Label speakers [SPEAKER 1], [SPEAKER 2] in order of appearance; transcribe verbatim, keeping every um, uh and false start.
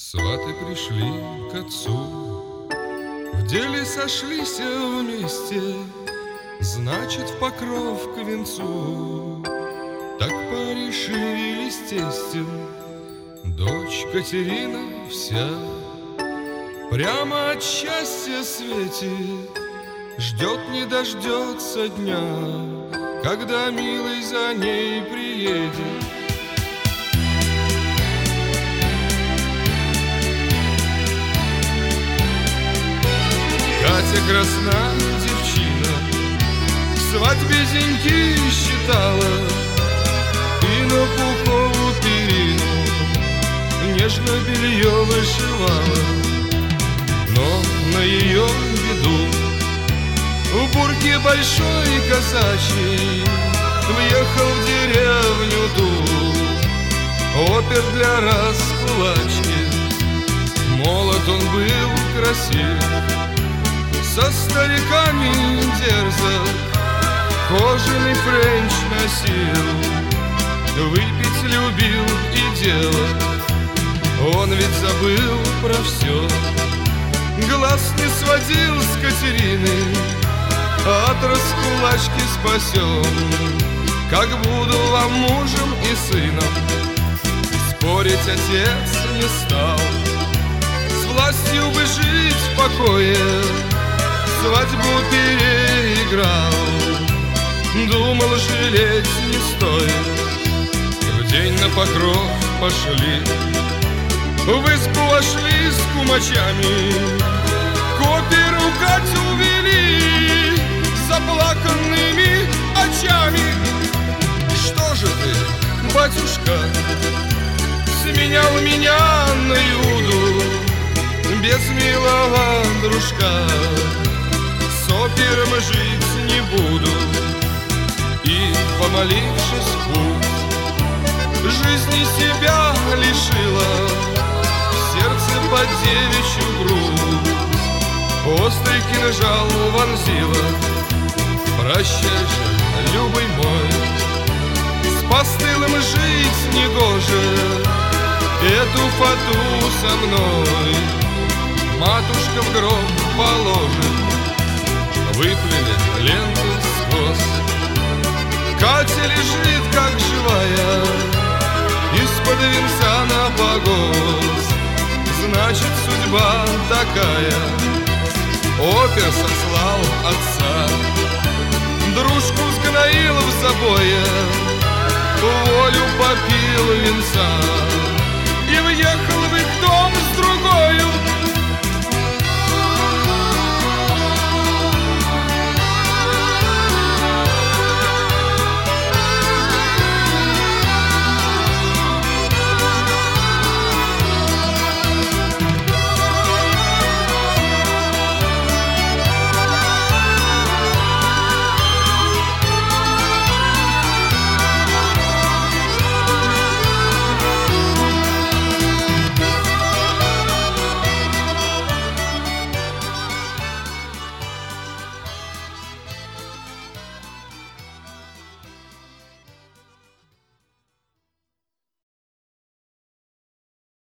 [SPEAKER 1] Сваты пришли к отцу, в деле сошлись вместе, значит, в покров к венцу. Так порешили с тестем. Дочь Катерина вся прямо от счастья светит, ждет не дождется дня, когда милый за ней приедет. Катя красна девчина, в свадьбе зеньки считала и на пуховую перину нежно белье вышивала. Но на ее беду в бурке большой казачий въехал в деревню Дул, опер для раскулачки. Молод он был красив, со стариками дерзок, кожаный френч носил, выпить любил и делать. Он ведь забыл про все, глаз не сводил с Катерины, от раскулачки спасен. Как буду вам мужем и сыном, спорить отец не стал. С властью бы жить в покое, свадьбу переиграл. Думал, жалеть не стоит. В день на покров пошли, в избу вошли с кумачами, к оперу Катю увели заплаканными очами. Что же ты, батюшка, сменял меня на Иуду без милого дружка? С опером жить не буду. И, помолившись в путь, жизни себя лишила, в сердце под девичью грудь острый кинжал вонзила. Прощай же, любый мой, с постылым жить негоже, эту фату со мной матушка в гроб положит. Выплели ленты сквозь, Катя лежит как живая, из-под венца на погост. Значит, судьба такая. Опер сослал отца, дружку сгноил в забое, волю попил венца.